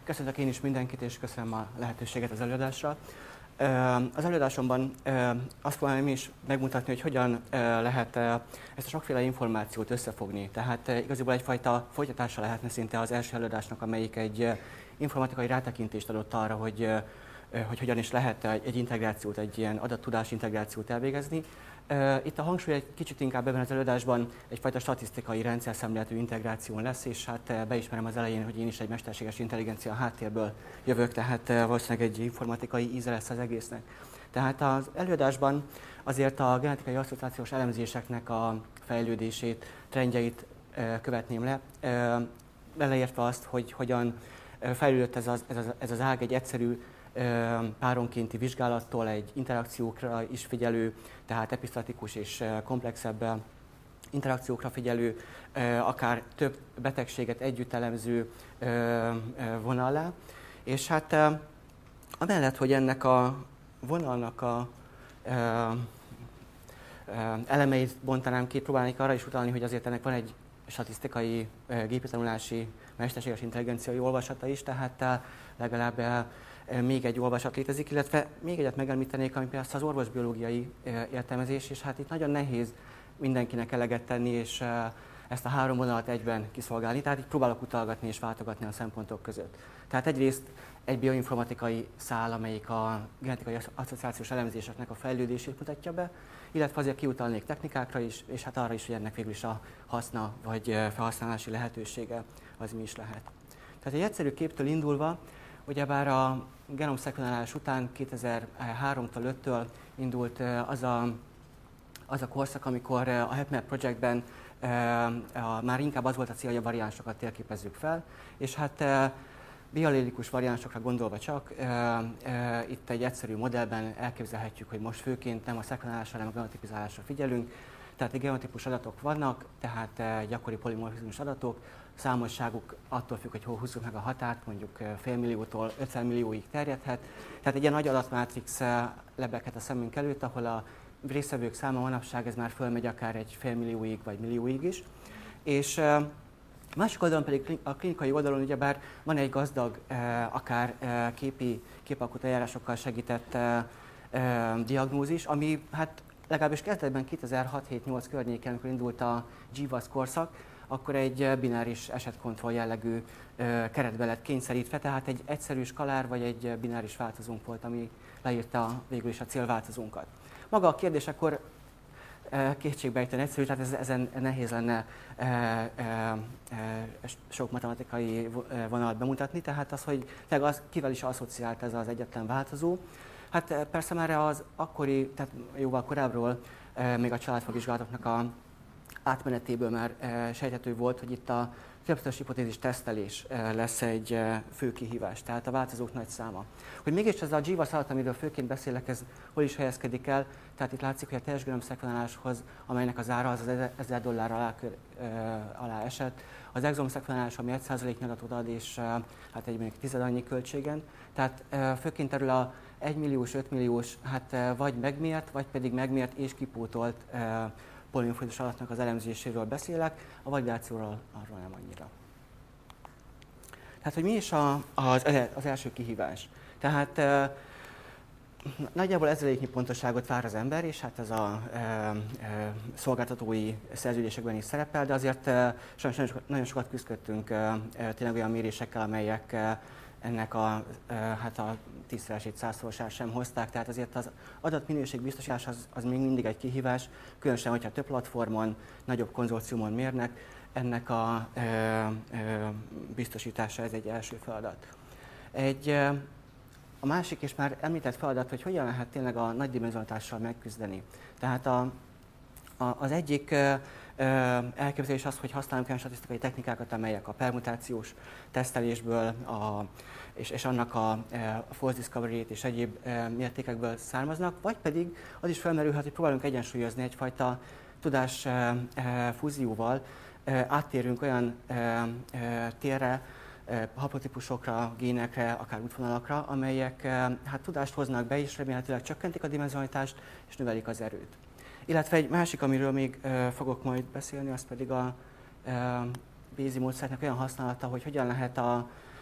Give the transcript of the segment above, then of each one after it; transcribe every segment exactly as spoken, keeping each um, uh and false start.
Köszöntök én is mindenkit, és köszönöm a lehetőséget az előadásra. Az előadásomban azt próbálom is megmutatni, hogy hogyan lehet ezt a sokféle információt összefogni. Tehát igazából egyfajta folytatása lehetne szinte az első előadásnak, amelyik egy informatikai rátekintést adott arra, hogy, hogy hogyan is lehet egy integrációt, egy ilyen adattudás integrációt elvégezni. Itt a hangsúly egy kicsit inkább ebben az előadásban egyfajta statisztikai rendszerszemléletű integráción lesz, és hát beismerem az elején, hogy én is egy mesterséges intelligencia háttérből jövök, tehát valószínűleg egy informatikai íze lesz az egésznek. Tehát az előadásban azért a genetikai asszociációs elemzéseknek a fejlődését, trendjeit követném le, beleértve azt, hogy hogyan fejlődött ez az, ez az, ez az ág egy egyszerű páronkénti vizsgálattól egy interakciókra is figyelő, tehát epistatikus és komplexebb interakciókra figyelő, akár több betegséget együtt elemző vonallá. És hát amellett, hogy ennek a vonalnak a elemeit bontanám ki, próbálnék arra is utalni, hogy azért ennek van egy statisztikai, gépi tanulási, mesterséges intelligenciai olvasata is, tehát legalább még egy olvasat létezik, illetve még egyet megemlítenék, ami például az orvosbiológiai értelmezés, és hát itt nagyon nehéz mindenkinek eleget tenni, és ezt a három vonalat egyben kiszolgálni, tehát így próbálok utalgatni és váltogatni a szempontok között. Tehát egyrészt egy bioinformatikai szál, amelyik a genetikai asszociációs elemzéseknek a fejlődését mutatja be, illetve azért kiutalnék technikákra is, és hát arra is, hogy ennek végül is a haszna vagy felhasználási lehetősége az mi is lehet. Tehát egy egyszerű képtől indulva, ugyebár a genomszekvenálás után kétezer-háromtól öttől indult az a, az a korszak, amikor a HepMap projektben már inkább az volt a cél, hogy a variánsokat térképezzük fel, és hát biallélikus variánsokra gondolva csak, itt egy egyszerű modellben elképzelhetjük, hogy most főként nem a szekvenálásra, hanem a genotipizálásra figyelünk. Tehát egy genotípus adatok vannak, tehát gyakori polimorfizmus adatok, számosságuk attól függ, hogy hol húzzuk meg a határt, mondjuk félmilliótól ötszáz millióig terjedhet. Tehát egy ilyen nagy adatmátrix lebeghet a szemünk előtt, ahol a résztvevők száma manapság ez már fölmegy akár egy félmillióig vagy millióig is. És másik oldalon pedig a klinikai oldalon ugyebár van egy gazdag, akár képi, képalkotó eljárásokkal segített diagnózis, ami hát legalábbis kezdetben kétezer-hat hét nyolc környéken, amikor indult a gé vasz korszak, akkor egy bináris esetkontroll jellegű keretbe lett kényszerítve, tehát egy egyszerű skalár vagy egy bináris változónk volt, ami leírta végül is a célváltozónkat. Maga a kérdés akkor kétségbejtően egyszerű, tehát ez, ezen nehéz lenne e, e, e, sok matematikai vonalat bemutatni, tehát az, hogy az, kivel is asszociált ez az egyetlen változó. Hát persze már az akkori, tehát jóval korábbról e, még a családfagvizsgálatoknak a átmenetéből már e, sejthető volt, hogy itt a többszörös hipotézis tesztelés e, lesz egy e, fő kihívás, tehát a változók nagy száma. Hogy mégis ez a gé vasz adat, amiről főként beszélek, ez hol is helyezkedik el, tehát itt látszik, hogy a teljes genomszekvenáláshoz, amelynek az ára az az ezer dollár alá, e, alá esett, az exomszekvenálás, ami egy százaléknyi adatot ad, és e, hát egy mondjuk tized annyi költségen, tehát e, főként erről a egymilliós, ötmilliós, hát e, vagy megmért, vagy pedig megmért és kipótolt e, polimorfizmus adatnak az elemzéséről beszélek, a validációról arról nem annyira. Tehát, hogy mi is a, az, az első kihívás? Tehát e, nagyjából ezeréknyi pontosságot vár az ember, és hát ez a e, e, szolgáltatói szerződésekben is szerepel, de azért e, sajnos nagyon sokat küzdöttünk e, e, tényleg olyan mérésekkel, amelyek e, ennek a, e, hát a tízszeresét, százszorosát sem hozták, tehát azért az adatminőség biztosítás az, az még mindig egy kihívás, különösen, hogyha több platformon, nagyobb konzorciumon mérnek, ennek a e, e, biztosítása ez egy első feladat. Egy, e, a másik és már említett feladat, hogy hogyan lehet tényleg a nagy dimenzionalitással megküzdeni. Tehát a, a, az egyik e, elképzelés az, hogy használunk olyan statisztikai technikákat, amelyek a permutációs tesztelésből a, és, és annak a, a false discovery-t és egyéb mértékekből származnak, vagy pedig az is felmerülhet, hogy próbálunk egyensúlyozni egyfajta tudás fúzióval, áttérünk olyan térre, haplotípusokra, génekre, akár útvonalakra, amelyek hát tudást hoznak be, és remélhetőleg csökkentik a dimenzionalitást, és növelik az erőt. Illetve egy másik, amiről még uh, fogok majd beszélni, az pedig a uh, Bayesi módszernek olyan használata, hogy hogyan lehet a,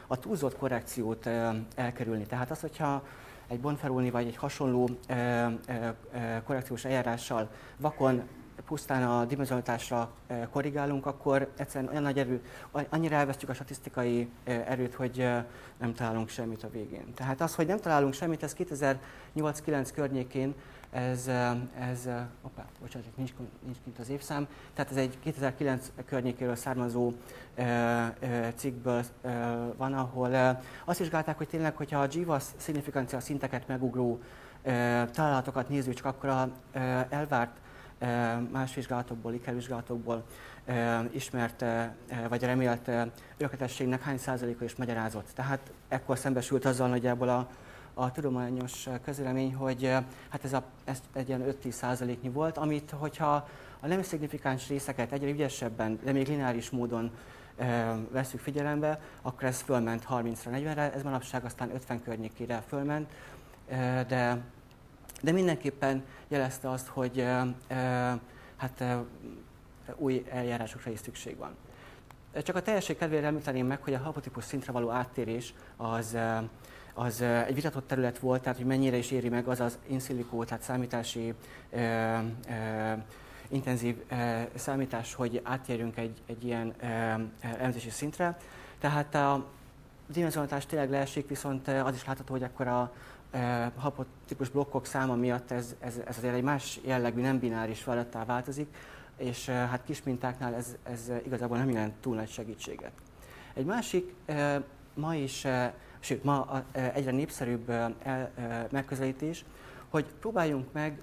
a túlzott korrekciót elkerülni. Tehát az, hogyha egy Bonferroni vagy egy hasonló korrekciós eljárással vakon pusztán a dimenziótásra korrigálunk, akkor egyszerűen olyan nagy erő, annyira elvesztjük a statisztikai erőt, hogy nem találunk semmit a végén. Tehát az, hogy nem találunk semmit, ez kétezer-nyolc-kilenc környékén, ez, ez opa, bocsánat, nincs, nincs kint az évszám, tehát ez egy kétezer-kilenc környékéről származó e, e, cikkből e, van, ahol e, azt vizsgálták, hogy tényleg, hogyha a GWAS szignificancia szinteket megugró e, találatokat nézzük, csak akkor a e, elvárt e, más vizsgálatokból, ikervizsgálatokból e, ismert e, vagy remélt e, örökletességnek hány százaléka is magyarázott. Tehát ekkor szembesült azzal nagyjából a a tudományos közvélemény, hogy hát ez, a, ez egy ilyen öt-tíz százaléknyi volt, amit, hogyha a nem szignifikáns részeket egyre ügyesebben, de még lineáris módon e, veszük figyelembe, akkor ez fölment harmincra, negyvenre, ez manapság aztán ötven környékére fölment, e, de, de mindenképpen jelezte azt, hogy e, e, hát e, új eljárásokra is szükség van. Csak a teljesség kedvére említeném meg, hogy a haplotípus szintre való áttérés az az egy vitatott terület volt, tehát hogy mennyire is éri meg az az in silico, tehát számítási, e, e, intenzív e, számítás, hogy áttérjünk egy, egy ilyen e, elemzési szintre. Tehát a dimenziólatás tényleg leesik, viszont az is látható, hogy akkor a e, haplotípus blokkok száma miatt ez, ez, ez azért egy más jellegű, nem bináris feladattá változik, és e, hát kis mintáknál ez, ez igazából nem jelent túl nagy segítséget. Egy másik e, ma is e, sőt, ma egyre népszerűbb megközelítés, hogy próbáljunk meg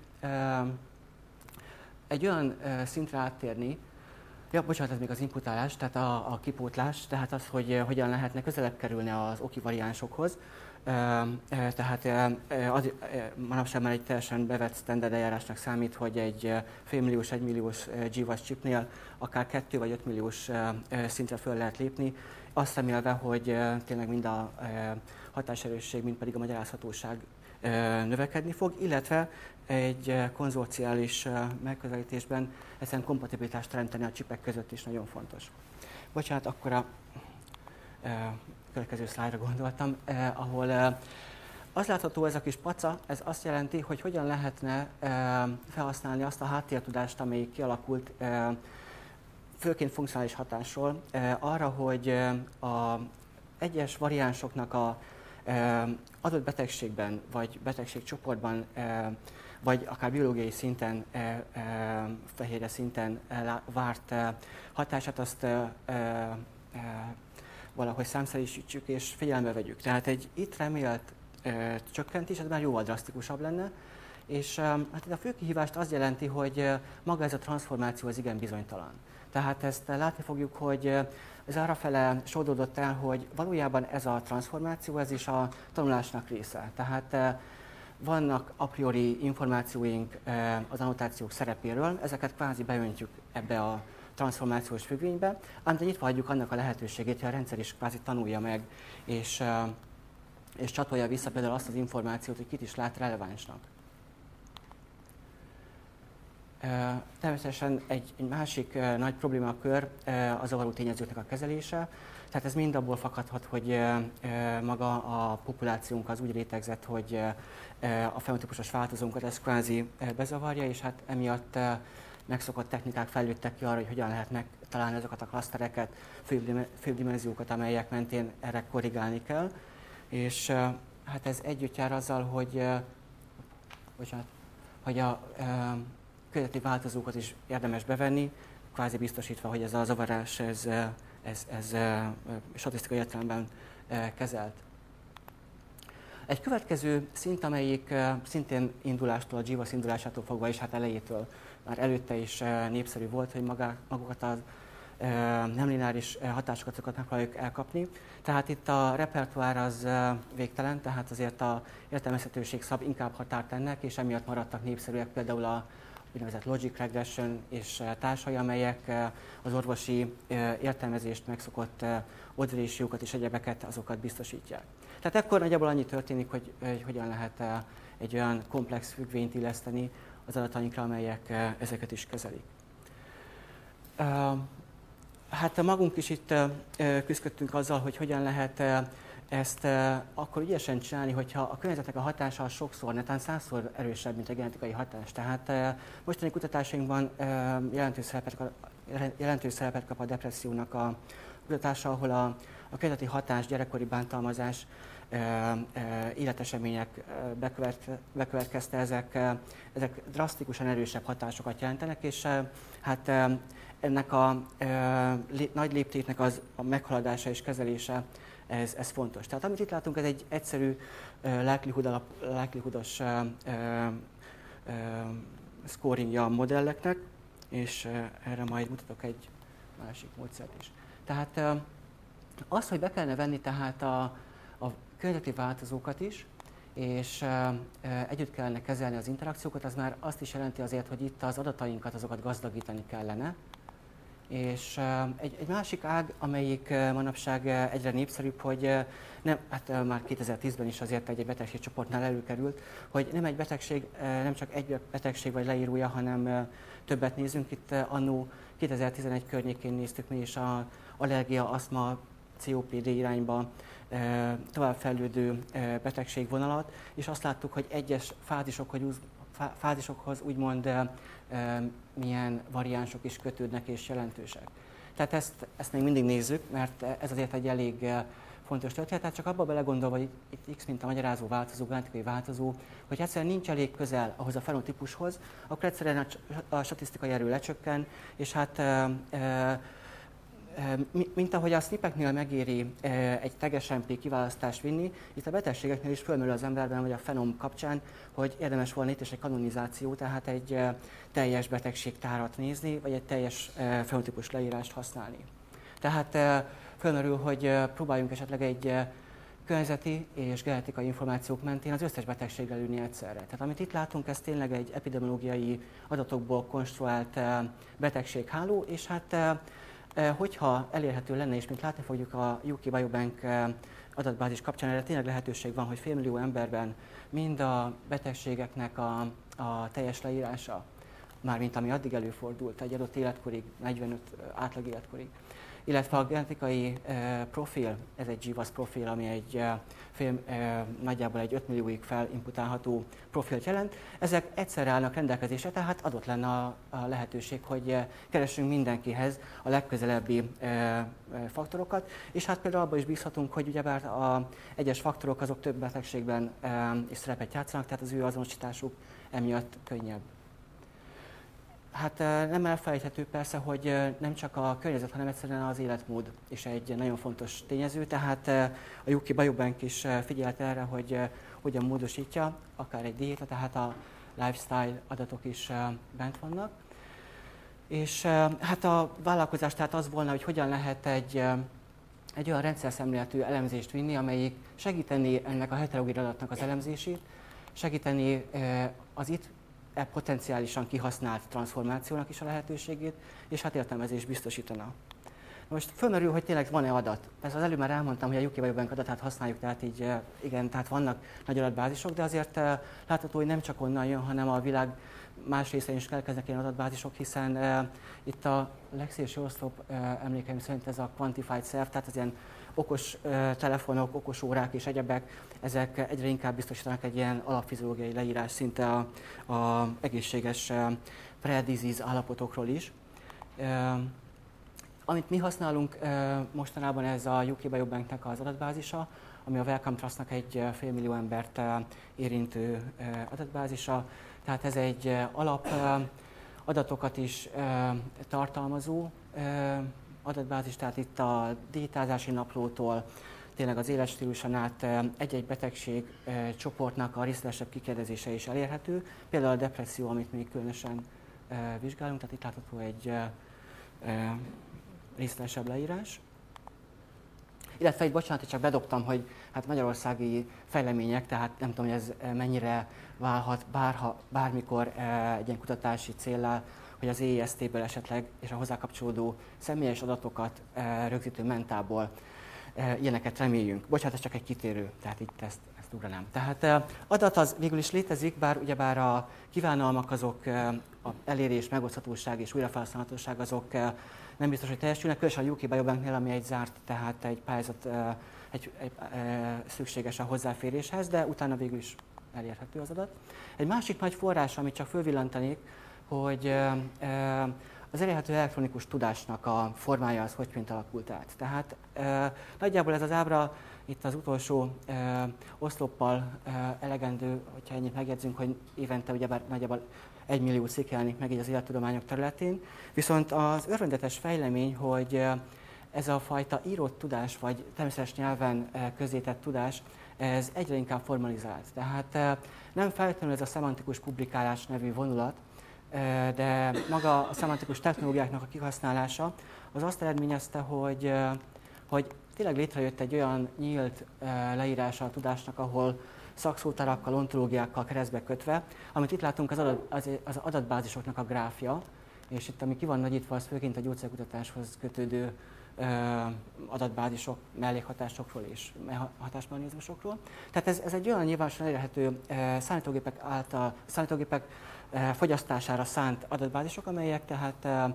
egy olyan szintre áttérni, ja, bocsánat, ez még az inputálás, tehát a, a kipótlás, tehát az, hogy hogyan lehetne közelebb kerülni az oki variánsokhoz. Tehát az, manapság már egy teljesen bevett standard eljárásnak számít, hogy egy félmilliós, egymilliós GWAS chipnél akár kettő vagy öt milliós szintre föl lehet lépni, azt remélve, hogy tényleg mind a hatáserősség, mind pedig a magyarázhatóság növekedni fog, illetve egy konzorciális megközelítésben egyszerűen kompatibilitást teremteni a csipek között is nagyon fontos. Bocsánat, akkor a következő szlájdra gondoltam, ahol az látható, ez a kis paca, ez azt jelenti, hogy hogyan lehetne felhasználni azt a háttértudást, amelyik kialakult főként funkcionális hatásról, arra, hogy a egyes variánsoknak a adott betegségben, vagy betegségcsoportban, vagy akár biológiai szinten, fehérje szinten várt hatását, azt valahogy számszerűsítsük és figyelembe vegyük. Tehát egy itt remélt csökkentés, ez már jóval drasztikusabb lenne, és hát a fő kihívást az jelenti, hogy maga ez a transformáció az igen bizonytalan. Tehát ezt látni fogjuk, hogy ez arrafele sodródott el, hogy valójában ez a transformáció, ez is a tanulásnak része. Tehát vannak a priori információink az annotációk szerepéről, ezeket kvázi beöntjük ebbe a transformációs függvénybe, ám de nyitva hagyjuk annak a lehetőségét, hogy a rendszer is kvázi tanulja meg, és, és csatolja vissza például azt az információt, hogy kit is lát relevánsnak. Természetesen egy, egy másik nagy problémakör a zavaró tényezőknek a kezelése. Tehát ez mind abból fakadhat, hogy maga a populációnk az úgy rétegzett, hogy a fenotípusos változónkat ez kvázi bezavarja, és hát emiatt megszokott technikák fejlődtek ki arra, hogy hogyan lehet megtalálni azokat a klasztereket, főbb dimenziókat, amelyek mentén erre korrigálni kell. És hát ez együtt jár azzal, hogy, bocsánat, hogy a közötti változókat is érdemes bevenni, kvázi biztosítva, hogy ez a zavarás ez, ez, ez statisztikai értelemben kezelt. Egy következő szint, amelyik szintén indulástól, a GWAS indulásától fogva és hát elejétől már előtte is népszerű volt, hogy magá, magukat a nem lineáris hatásokat megpróbáljuk elkapni. Tehát itt a repertoár az végtelen, tehát azért a értelmezhetőség szab inkább határt ennek, és emiatt maradtak népszerűek például a úgynevezett logic regression és társai, amelyek az orvosi értelmezést, megszokott oddalési jogokat és egyebeket, azokat biztosítják. Tehát ekkor nagyjából annyi történik, hogy, hogy hogyan lehet egy olyan komplex függvényt illeszteni az adatainkra, amelyek ezeket is kezelik. Hát magunk is itt küzdöttünk azzal, hogy hogyan lehet ezt akkor ügyesen csinálni, hogyha a környezetnek a hatása sokszor, netán százszor erősebb, mint a genetikai hatás. Tehát mostani kutatásainkban jelentős szerepet, jelentős szerepet kap a depressziónak a kutatása, ahol a, a környezeti hatás, gyerekkori bántalmazás, életesemények bekövet, bekövetkezte, ezek, ezek drasztikusan erősebb hatásokat jelentenek, és hát ennek a nagy léptéknek az, a meghaladása és kezelése, ez, ez fontos. Tehát amit itt látunk, ez egy egyszerű likelihood alap, likelihoodos scoringja a modelleknek, és erre majd mutatok egy másik módszert is. Tehát az, hogy be kellene venni tehát a, a környezeti változókat is, és együtt kellene kezelni az interakciókat, az már azt is jelenti azért, hogy itt az adatainkat, azokat gazdagítani kellene. És egy, egy másik ág, amelyik manapság egyre népszerűbb, hogy nem, hát már kétezer-tízben is azért egy betegségcsoportnál előkerült, hogy nem egy betegség, nem csak egy betegség vagy leírója, hanem többet nézünk. Itt annó kétezer-tizenegy környékén néztük mi is a allergia, aszma, cé o pé dé irányba továbbfejlődő betegségvonalat, és azt láttuk, hogy egyes fázisokhoz, fázisokhoz úgymond milyen variánsok is kötődnek és jelentősek. Tehát ezt, ezt még mindig nézzük, mert ez azért egy elég fontos történet, tehát csak abba belegondolva, hogy itt X mint a magyarázó változó, genetikai változó, hogy egyszerűen nincs elég közel ahhoz a fenotípushoz, akkor egyszerűen a, a statisztikai erő lecsökken, és hát e, e, mint ahogy a snipeknél megéri egy teges em pé kiválasztást vinni, itt a betegségeknél is fölmerül az emberben, vagy a fenom kapcsán, hogy érdemes volna itt is egy kanonizáció, tehát egy teljes betegségtárat nézni, vagy egy teljes fenotípus leírást használni. Tehát fölmerül, hogy próbáljunk esetleg egy környezeti és genetikai információk mentén az összes betegséggel ülni egyszerre. Tehát amit itt látunk, ez tényleg egy epidemiológiai adatokból konstruált betegségháló, és hát hogyha elérhető lenne, és mint látni fogjuk a u ká Biobank adatbázis kapcsán, erre tényleg lehetőség van, hogy félmillió emberben mind a betegségeknek a, a teljes leírása, mármint ami addig előfordult, egy adott életkorig, negyvenöt átlag életkorig, illetve a genetikai eh, profil, ez egy GWAS profil, ami egy eh, fél, eh, nagyjából egy öt millióig felimputálható profilt jelent. Ezek egyszerre állnak rendelkezésre, tehát adott lenne a, a lehetőség, hogy eh, keressünk mindenkihez a legközelebbi eh, faktorokat, és hát például abban is bízhatunk, hogy ugyebár az egyes faktorok azok több betegségben eh, is szerepet játszanak, tehát az ő azonosításuk emiatt könnyebb. Hát nem elfelejthető persze, hogy nem csak a környezet, hanem egyszerűen az életmód is egy nagyon fontos tényező. Tehát a u ká Biobank is figyelt erre, hogy hogyan módosítja, akár egy diéta, tehát a lifestyle adatok is bent vannak. És hát a vállalkozás tehát az volna, hogy hogyan lehet egy, egy olyan rendszerszemléletű elemzést vinni, amelyik segíteni ennek a heterogén adatnak az elemzését, segíteni az itt e potenciálisan kihasznált transformációnak is a lehetőségét, és hát értelmezést biztosítana. Most fölmerül, hogy tényleg van-e adat. Persze az előbb már elmondtam, hogy a u ká Biobank adatát használjuk, tehát így igen, tehát vannak nagy adatbázisok, de azért látható, hogy nem csak onnan jön, hanem a világ más részein is keletkeznek ilyen adatbázisok, hiszen uh, itt a Lexi és Eurostrop uh, emlékeim szerint ez a quantified self, tehát az ilyen okos uh, telefonok, okos órák és egyebek, ezek egyre inkább biztosítanak egy ilyen alapfiziológiai leírás szinte a, a egészséges uh, pre-disease állapotokról is. Uh, amit mi használunk uh, mostanában, ez a u ká Biobanknek az adatbázisa, ami a Wellcome Trustnak egy uh, félmillió embert uh, érintő uh, adatbázisa. Tehát ez egy uh, alap uh, adatokat is uh, tartalmazó uh, adatbázis, tehát itt a diétázási naplótól, tényleg az életstíluson át uh, egy-egy betegség uh, csoportnak a részletesebb kikérdezése is elérhető. Például a depresszió, amit még különösen uh, vizsgálunk, tehát itt látható egy uh, uh, részletesebb leírás. Illetve egy bocsánat, hogy csak bedobtam, hogy hát magyarországi fejlemények, tehát nem tudom, hogy ez mennyire válhat bárha, bármikor egy ilyen kutatási céllal, hogy az é i es té-ből esetleg és a hozzá kapcsolódó személyes adatokat rögzítő mentából ilyeneket reméljünk. Bocsánat, ez csak egy kitérő, tehát itt ezt, ezt ugranám. Tehát adat az végül is létezik, bár ugyebár a kívánalmak azok, a elérés, megoszthatóság és újrafelhasználhatóság azok nem biztos, hogy teljesülnek, különösen a U K Biobanknél, ami egy zárt, tehát egy pályázat egy, egy, egy, szükséges a hozzáféréshez, de utána végül is elérhető az adat. Egy másik nagy forrás, amit csak fölvillantanék, hogy az elérhető elektronikus tudásnak a formája az hogy mint alakult át. Tehát nagyjából ez az ábra itt az utolsó oszloppal elegendő, hogyha ennyit megjegyzünk, hogy évente ugyebár nagyjából egy millió cikk jelenik meg így az élettudományok területén. Viszont az örvendetes fejlemény, hogy ez a fajta írott tudás, vagy természetes nyelven közzétett tudás, ez egyre inkább formalizált. Tehát nem feltétlenül ez a szemantikus publikálás nevű vonulat, de maga a szemantikus technológiáknak a kihasználása az azt eredményezte, hogy, hogy tényleg létrejött egy olyan nyílt leírása a tudásnak, ahol szakszótarakkal, ontológiákkal keresztbe kötve, amit itt látunk az, adat, az, az adatbázisoknak a gráfja, és itt ami ki van nagyítva, az főként a gyógyszerkutatáshoz kötődő adatbázisok, mellékhatásokról és hatásmechanizmusokról. Tehát ez, ez egy olyan nyilvánosan elérhető számítógépek által, számítógépek fogyasztására szánt adatbázisok, amelyek tehát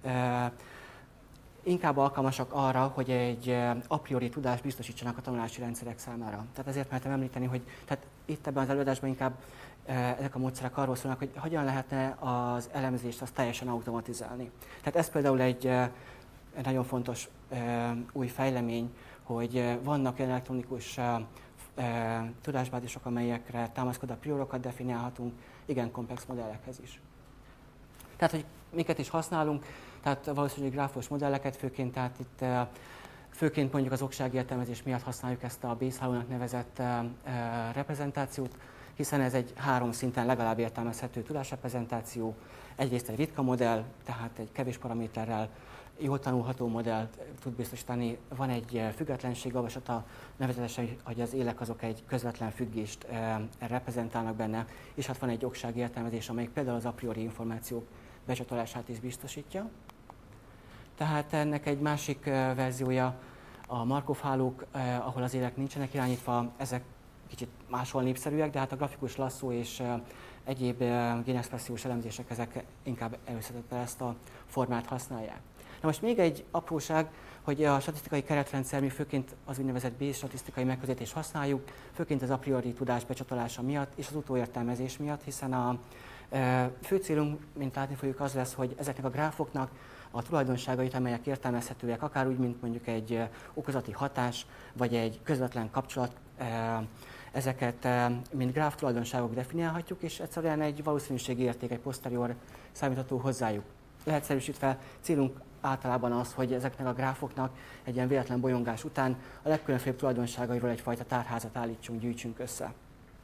inkább alkalmasak arra, hogy egy a priori tudást biztosítsanak a tanulási rendszerek számára. Tehát ezért mertem említeni, hogy tehát itt ebben az előadásban inkább ezek a módszerek arról szólnak, hogy hogyan lehetne az elemzést azt teljesen automatizálni. Tehát ez például egy Egy nagyon fontos uh, új fejlemény, hogy uh, vannak olyan elektronikus uh, uh, tudásbázisok, amelyekre támaszkodva priorokat definiálhatunk, igen komplex modellekhez is. Tehát, hogy miket is használunk, tehát valószínűleg gráfos modelleket, főként, tehát itt uh, főként mondjuk az oksági értelmezés miatt használjuk ezt a Bayes-hálónak nevezett uh, uh, reprezentációt, hiszen ez egy három szinten legalább értelmezhető tudásreprezentáció. Egyrészt egy ritka modell, tehát egy kevés paraméterrel, jól tanulható modellt tud biztosítani. Van egy függetlenség olvasata, nevezetesen, hogy az élek azok egy közvetlen függést e, reprezentálnak benne, és hát van egy oksági értelmezés, amelyik például az a priori információk becsatolását is biztosítja. Tehát ennek egy másik e, verziója a Markov-hálók, e, ahol az élek nincsenek irányítva, ezek kicsit máshol népszerűek, de hát a grafikus lasszó és e, egyéb e, génexpressziós elemzések ezek inkább előszedettel ezt a formát használják. Na most még egy apróság, hogy a statisztikai keretrendszer, mi főként az úgynevezett Bayes statisztikai megközelítést használjuk, főként az a priori tudás becsatolása miatt és az utóértelmezés miatt, hiszen a e, fő célunk, mint látni fogjuk, az lesz, hogy ezeknek a gráfoknak a tulajdonságait, amelyek értelmezhetőek, akár úgy, mint mondjuk egy e, okozati hatás, vagy egy közvetlen kapcsolat, e, ezeket e, mint gráf tulajdonságok definiálhatjuk, és egyszerűen egy valószínűségi érték, egy posterior számítható hozzájuk. Leegyszerűsítve célunk általában az, hogy ezeknek a gráfoknak egy ilyen véletlen bolyongás után a legkülönfélebb tulajdonságairól egyfajta tárházat állítsunk, gyűjtsünk össze.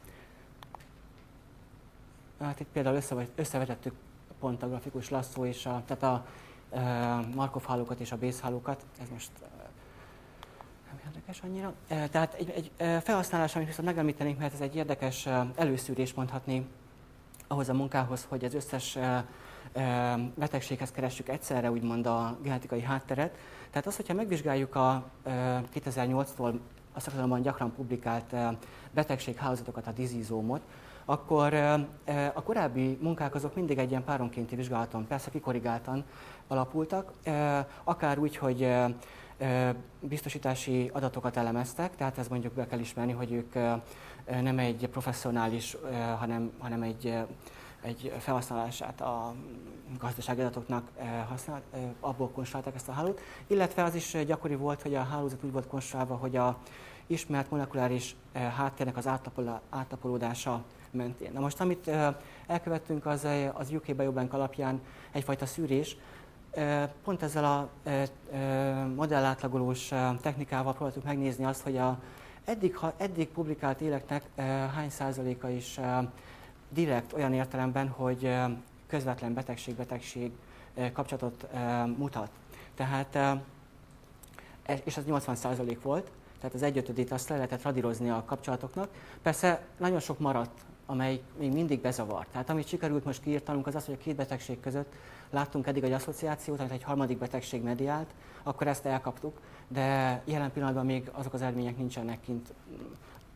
Hát itt például összevetettük pont a grafikus lasszó és a, tehát a e, Markov-hálókat és a Bayes-hálókat. Ez most e, nem érdekes annyira. E, tehát egy, egy e, felhasználás, amit viszont megemlítenénk, mert ez egy érdekes e, előszűrés mondhatni ahhoz a munkához, hogy az összes e, betegséghez keressük egyszerre úgymond a genetikai hátteret. Tehát az, hogyha megvizsgáljuk a kétezer-nyolctól a szakirodalomban gyakran publikált betegséghálózatokat, a dizizómot, akkor a korábbi munkák azok mindig egy ilyen páronkénti vizsgálaton, persze kikorrigáltan alapultak, akár úgy, hogy biztosítási adatokat elemeztek, tehát ez mondjuk be kell ismerni, hogy ők nem egy professzionális, hanem, hanem egy egy felhasználását a gazdasági adatoknak használt, abból konstruálták ezt a hálót, illetve az is gyakori volt, hogy a hálózat úgy volt konstruálva, hogy a ismert molekuláris háttérnek az átlapolódása mentén. Na most, amit elkövettünk, az, az U K Biobank alapján egyfajta szűrés. Pont ezzel a modellátlagolós technikával próbáltuk megnézni azt, hogy a eddig, ha eddig publikált éleknek hány százaléka is direkt olyan értelemben, hogy közvetlen betegség-betegség kapcsolatot mutat. Tehát, és az nyolcvan százalék volt, tehát az egyötödét azt le lehetett radírozni a kapcsolatoknak. Persze nagyon sok maradt, amely még mindig bezavar. Tehát amit sikerült most kiírtanunk, az az, hogy a két betegség között láttunk eddig egy asszociációt, amit egy harmadik betegség mediált, akkor ezt elkaptuk, de jelen pillanatban még azok az eredmények nincsenek kint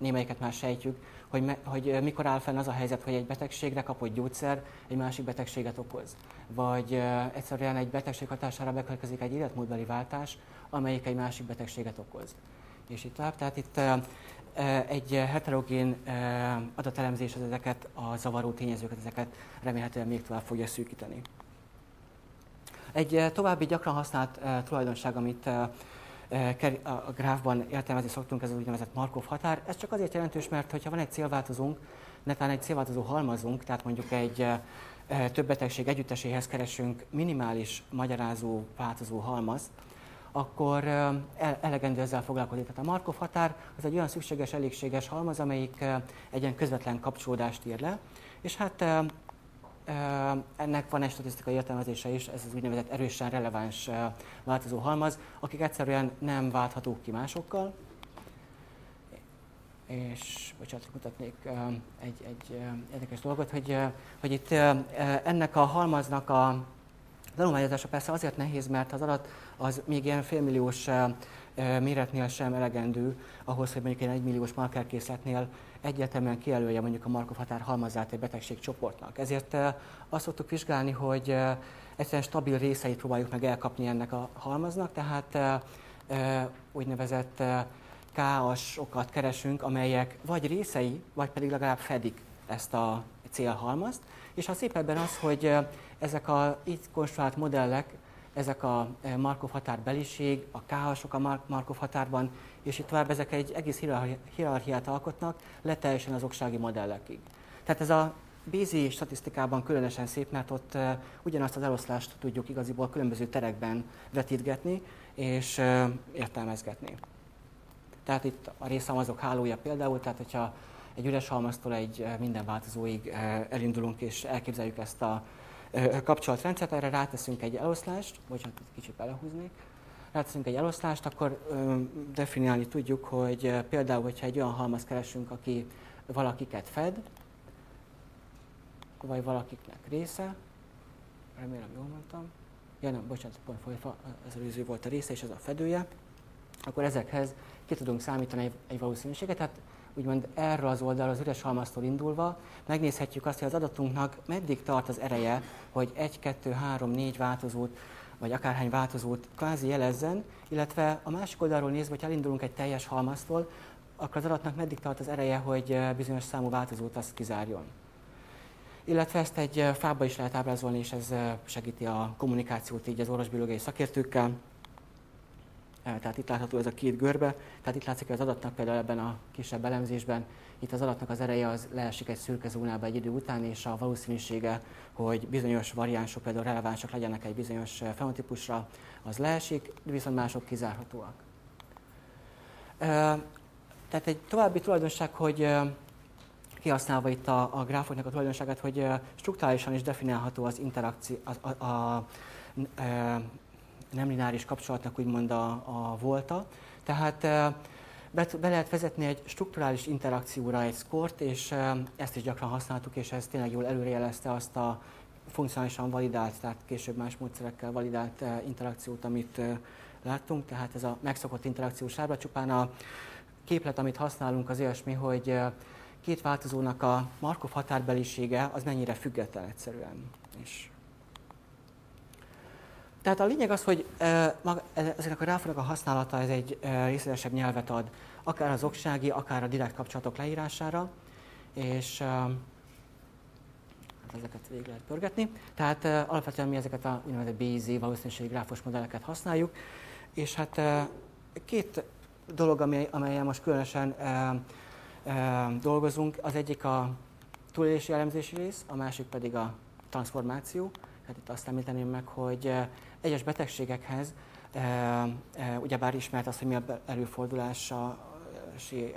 némelyiket már sejtjük, hogy, me, hogy mikor áll fenn az a helyzet, hogy egy betegségre kapott gyógyszer egy másik betegséget okoz. Vagy uh, egyszerűen egy betegség hatására bekövetkezik egy életmódbeli váltás, amelyik egy másik betegséget okoz. És itt tovább. Tehát itt uh, egy heterogén uh, adatelemzés az ezeket a zavaró tényezőket, ezeket remélhetően még tovább fogja szűkíteni. Egy uh, további gyakran használt uh, tulajdonság, amit uh, a gráfban értelmezni szoktunk, ez az úgynevezett Markov határ. Ez csak azért jelentős, mert hogyha van egy célváltozónk, netán egy célváltozó halmazunk, tehát mondjuk egy több betegség együtteséhez keresünk minimális magyarázó változó halmazt, akkor elegendő ezzel foglalkozik. Tehát a Markov határ az egy olyan szükséges, elégséges halmaz, amelyik egy ilyen közvetlen kapcsolódást ír le, és hát ennek van egy statisztikai értelmezése is, ez az úgynevezett erősen releváns változó halmaz, akik egyszerűen nem válthatók ki másokkal. És, bocsánat, mutatnék egy, egy érdekes dolgot, hogy, hogy itt ennek a halmaznak a tanulmányozása persze azért nehéz, mert az adat az még ilyen félmilliós méretnél sem elegendő ahhoz, hogy mondjuk egy egymilliós markerkészletnél egyértelműen kijelölje mondjuk a Markov határ halmazát egy betegségcsoportnak. Ezért azt szoktuk vizsgálni, hogy egyszerűen stabil részeit próbáljuk meg elkapni ennek a halmaznak, tehát úgynevezett ká-asokat keresünk, amelyek vagy részei, vagy pedig legalább fedik ezt a célhalmazt. És a szép ebben az, hogy ezek a itt konstruált modellek, ezek a Markov határbeliség, a ká-asok a Markov határban, és itt tovább ezek egy egész hierarchiát alkotnak, le teljesen az oksági modellekig. Tehát ez a Bézi statisztikában különösen szép, mert ott uh, ugyanazt az eloszlást tudjuk igaziból különböző terekben vetítgetni és uh, értelmezgetni. Tehát itt a részhalmazok hálója például, tehát hogyha egy üres halmaztól egy uh, minden változóig uh, elindulunk és elképzeljük ezt a uh, kapcsolatrendszert, erre ráteszünk egy eloszlást, bocsánat, kicsit belehúznék, ráteszünk egy eloszlást, akkor uh, definiálni tudjuk, hogy uh, például, hogyha egy olyan halmaz keresünk, aki valakiket fed, vagy valakiknek része, remélem jól mondtam, ja nem, bocsánat, pont folytva, az előző volt a része és ez a fedője, akkor ezekhez ki tudunk számítani egy, egy valószínűséget, tehát úgymond erről az oldalról, az üres halmaztól indulva megnézhetjük azt, hogy az adatunknak meddig tart az ereje, hogy egy, kettő, három, négy változót, vagy akárhány változót kvázi jelezzen, illetve a másik oldalról nézve, hogy elindulunk egy teljes halmaztól, akkor az adatnak meddig tart az ereje, hogy bizonyos számú változót azt kizárjon. Illetve ezt egy fába is lehet ábrázolni, és ez segíti a kommunikációt így az orvosbiológiai szakértőkkel. Tehát itt látható ez a két görbe, tehát itt látszik, hogy az adatnak például ebben a kisebb elemzésben, itt az adatnak az ereje az leesik egy szürke zónába egy idő után, és a valószínűsége, hogy bizonyos variánsok például relevánsak legyenek egy bizonyos fenotípusra, az leesik, viszont mások kizárhatóak. Tehát egy további tulajdonság, hogy kihasználva itt a, a gráfoknak a tulajdonságát, hogy strukturálisan is definiálható az interakció, a, a, a, a nem lineáris kapcsolatnak úgymond a, a volta. Tehát be, be lehet vezetni egy strukturális interakcióra egy szkort, és ezt is gyakran használtuk, és ez tényleg jól előrejelezte azt a funkcionálisan validált, tehát később más módszerekkel validált interakciót, amit láttunk. Tehát ez a megszokott interakciós ábra, csupán a képlet, amit használunk, az olyasmi, hogy két változónak a Markov határbelisége az mennyire független egyszerűen. És tehát a lényeg az, hogy e, maga, ezeknek a gráfoknak a használata ez egy e, részletesebb nyelvet ad, akár az oksági, akár a direkt kapcsolatok leírására, és e, hát ezeket végig lehet pörgetni. Tehát e, alapvetően mi ezeket a úgynevezett Bayes valószínűségi gráfos modelleket használjuk, és hát e, két dolog, amely, amelyen most különösen e, e, dolgozunk, az egyik a túlélési elemzési rész, a másik pedig a transformáció. Hát itt azt említeném meg, hogy egyes betegségekhez ugyebár ismert az, hogy mi a előfordulási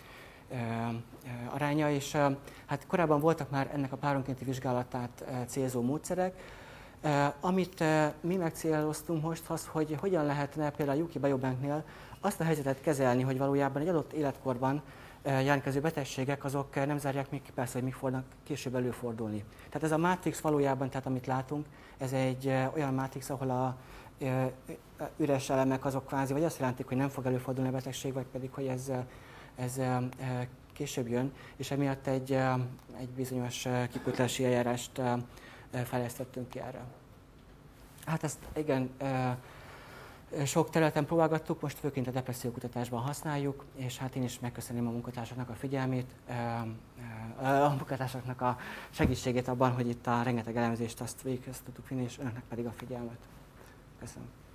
aránya, és hát korábban voltak már ennek a páronkénti vizsgálatát célzó módszerek. Amit mi megcéloztunk most az, hogy hogyan lehetne például a U K Biobanknél azt a helyzetet kezelni, hogy valójában egy adott életkorban jelentkező betegségek, azok nem zárják még ki persze, hogy mik fognak később előfordulni. Tehát ez a mátrix valójában, tehát amit látunk, ez egy olyan mátrix, ahol a üres elemek azok kvázi, vagy azt jelentik, hogy nem fog előfordulni a betegség, vagy pedig, hogy ez ez később jön, és emiatt egy, egy bizonyos kikutatási eljárást fejlesztettünk ki erre. Hát ezt igen, sok területen próbálgattuk, most főként a depressziókutatásban használjuk, és hát én is megköszönöm a munkatársaknak a figyelmét, a munkatársaknak a segítségét abban, hogy itt a rengeteg elemzést azt végig tudtuk vinni, és önöknek pedig a figyelmet. Köszönöm.